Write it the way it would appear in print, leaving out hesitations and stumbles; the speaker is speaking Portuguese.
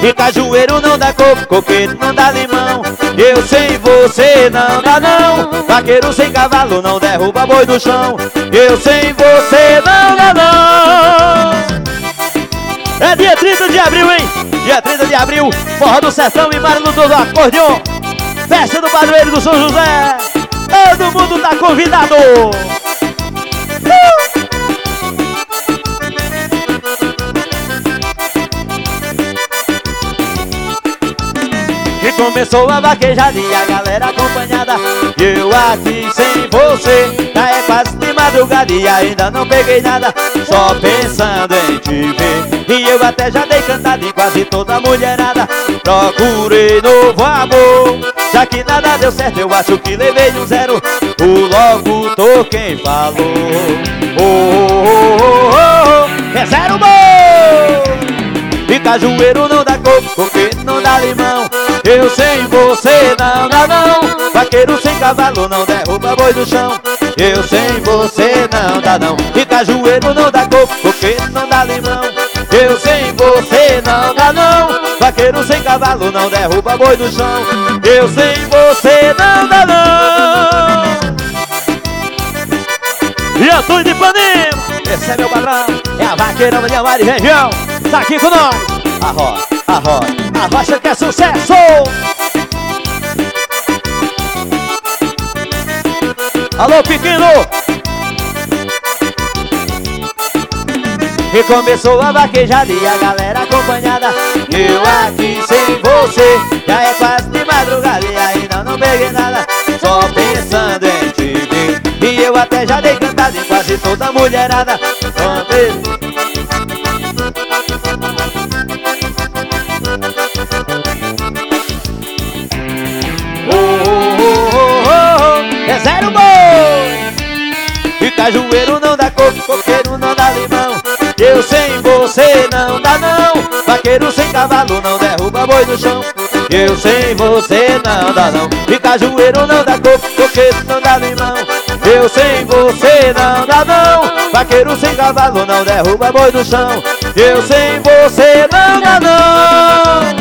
E cajueiro não dá coco, coqueiro não dá limão. Eu sem você não dá não. Vaqueiro sem cavalo não derruba boi do chão. Eu sem você não dá não. É dia 30 de abril, hein? Dia 30 de abril, Forró do Sertão e Marilu do Acordeon. Festa do Padroeiro do São José. Todo mundo tá convidado. E começou a vaquejada e a galera acompanhada. Eu aqui sem você, já é quase de madrugada e ainda não peguei nada. Só pensando em te ver. E eu até já dei cantada em quase toda a mulherada. Procurei novo amor, já que nada deu certo, eu acho que levei um zero. O locutor quem falou, oh, oh, oh, oh, é zero bom. E cajueiro não dá coco, coqueiro não dá limão. Eu sem você não dá não. Vaqueiro sem cavalo não derruba boi do chão. Eu sem você não dá não. E cajueiro não dá coco, coqueiro não dá limão. Eu sem você não dá não. Vaqueiro sem cavalo não derruba boi do chão. Eu sem você não dá não. E Antônio de Ipanema, esse é meu padrão. É a vaqueira da Mari Região. Tá aqui com nós. A rocha que é sucesso. Alô, pequeno. E começou a vaquejada e a galera acompanhada. Eu aqui sem você, já é quase de madrugada e ainda não peguei nada. Só pensando em te ver. E eu até já dei cantada em quase toda a mulherada. É zero boi. E cajueiro não dá coco, coqueiro não dá limão. Eu sem você não dá não. Vaqueiro sem cavalo não derruba boi do chão. Eu sem você não dá não. E cajueiro não dá coco, coqueiro não dá limão. Eu sem você não dá não. Vaqueiro sem cavalo não derruba boi do chão. Eu sem você não dá não.